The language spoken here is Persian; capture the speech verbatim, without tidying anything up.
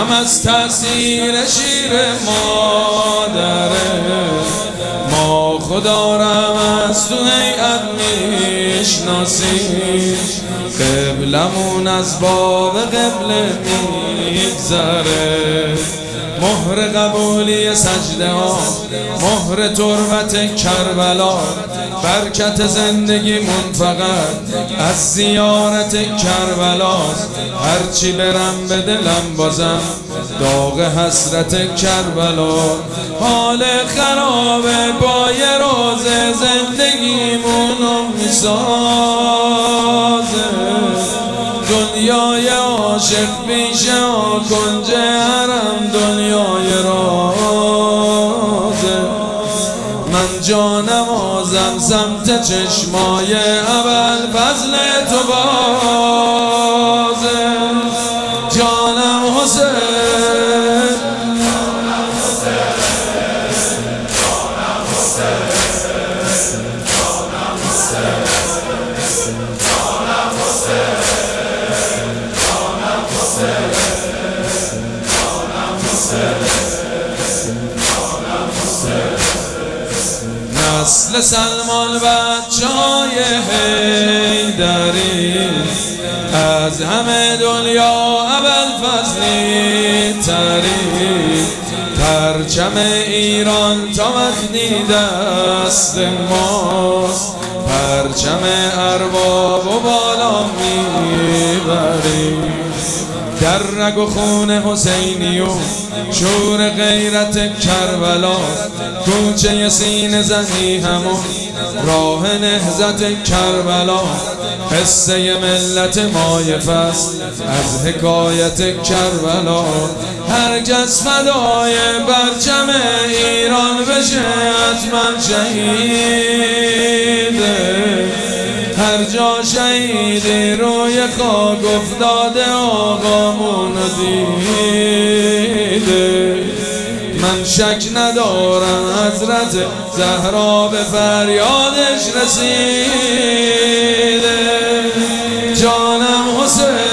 هم از تأثیر شیر مادره ما خدا رم از تو هیئت میشناسیم قبلمون از باب قبله میگذره مهر قبولی سجده ها مهر تربت کربلا برکت زندگیمون فقط از زیارت کربلا هرچی برم به دلم بازم داغ حسرت کربلا حال خرابه با یه روز زندگیمونو میسازه دنیای عاشق بیشه ها کنج حرم دنیای رازه من جانمازم سمت چشمای ابوالفضل تو بازه جانم حسین نسل سلمان بچه های حیدری از همه دنیا ابوالفضلی تری پرچم ایران تا وقتی دست ماست پرچم ارباب و بالا میبریم در رگ و خون حسینیون شور غیرت کربلا کوچه سینه زنی همون راه نهضت کربلا قصه ملت مای فصل از حکایت کربلا هرگز فدای برچم ایران بشه حتما شهیده هر جا شهیدی روی خاک افتاده آقامون دیده من شک ندارم حضرت زهرا به فریادش رسیده جانم حسین